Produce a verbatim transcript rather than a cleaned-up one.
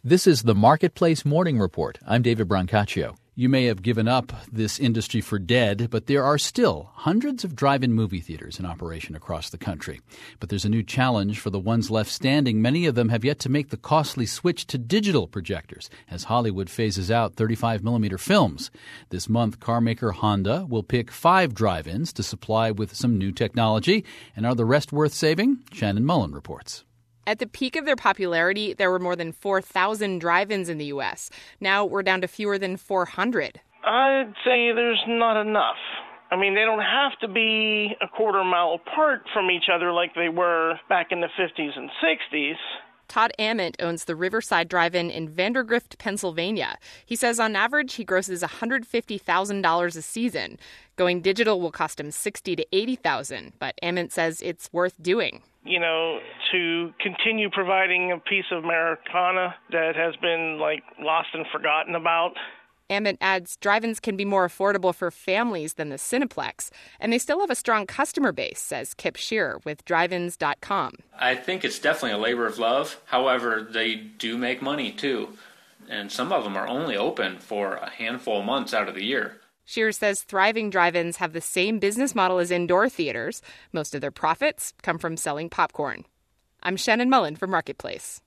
This is the Marketplace Morning Report. I'm David Brancaccio. You may have given up this industry for dead, but there are still hundreds of drive-in movie theaters in operation across the country. But there's a new challenge for the ones left standing. Many of them have yet to make the costly switch to digital projectors as Hollywood phases out thirty-five millimeter films. This month, carmaker Honda will pick five drive-ins to supply with some new technology. And are the rest worth saving? Shannon Mullen reports. At the peak of their popularity, there were more than four thousand drive-ins in the U S. Now we're down to fewer than four hundred. I'd say there's not enough. I mean, they don't have to be a quarter mile apart from each other like they were back in the fifties and sixties. Todd Ament owns the Riverside Drive-In in Vandergrift, Pennsylvania. He says on average he grosses one hundred fifty thousand dollars a season. Going digital will cost him sixty thousand to eighty thousand dollars, but Ament says it's worth doing. You know, to continue providing a piece of Americana that has been, like, lost and forgotten about. Ament adds drive-ins can be more affordable for families than the Cineplex, and they still have a strong customer base, says Kip Shearer with drive ins dot com. I think it's definitely a labor of love. However, they do make money, too, and some of them are only open for a handful of months out of the year. Shearer says thriving drive-ins have the same business model as indoor theaters. Most of their profits come from selling popcorn. I'm Shannon Mullen for Marketplace.